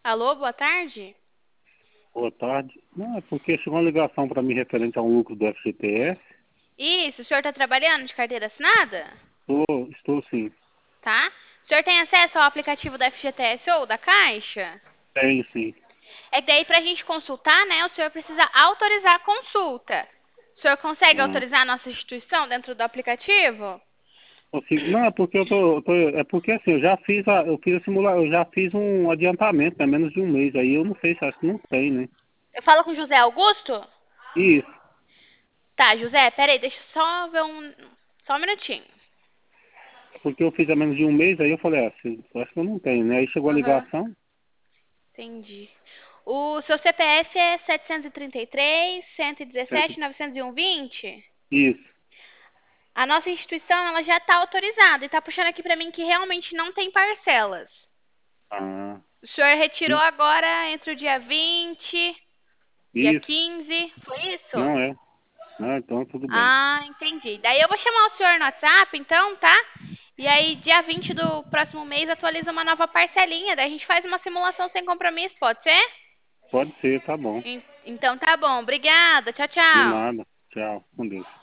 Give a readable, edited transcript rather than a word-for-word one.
Alô, boa tarde? Boa tarde. Não, é porque chegou uma ligação para mim referente ao lucro do FGTS. Isso, o senhor está trabalhando de carteira assinada? Estou sim. Tá? O senhor tem acesso ao aplicativo da FGTS ou da Caixa? Tenho sim. É que daí para a gente consultar, né, o senhor precisa autorizar a consulta. O senhor consegue Ah, autorizar a nossa instituição dentro do aplicativo? consigo. Não, é porque é porque assim, eu fiz a eu já fiz um adiantamento, há menos de um mês. Aí eu não sei se acho que não tem, né? Eu falo com o José Augusto? Isso, Tá, José, peraí, deixa eu só ver um. Só um minutinho. é porque eu fiz há menos de um mês, aí eu falei, eu acho que eu não tenho, né? Aí chegou a Aham, ligação. entendi. O seu CPF é 733 É, 117 901 20? isso. A nossa instituição ela já está autorizada e está puxando aqui para mim que realmente não tem parcelas. Ah, O senhor retirou i- agora entre o dia 20, dia isso. 15, foi isso? Não é. Ah, então tudo bem. Ah, entendi. Daí eu vou chamar o senhor no WhatsApp, então, tá? E aí, dia 20 do próximo mês, atualiza uma nova parcelinha. Daí a gente faz uma simulação sem compromisso, pode ser? Pode ser, tá bom. Então tá bom. Obrigada. Tchau, De tchau. nada. Tchau. Com Deus.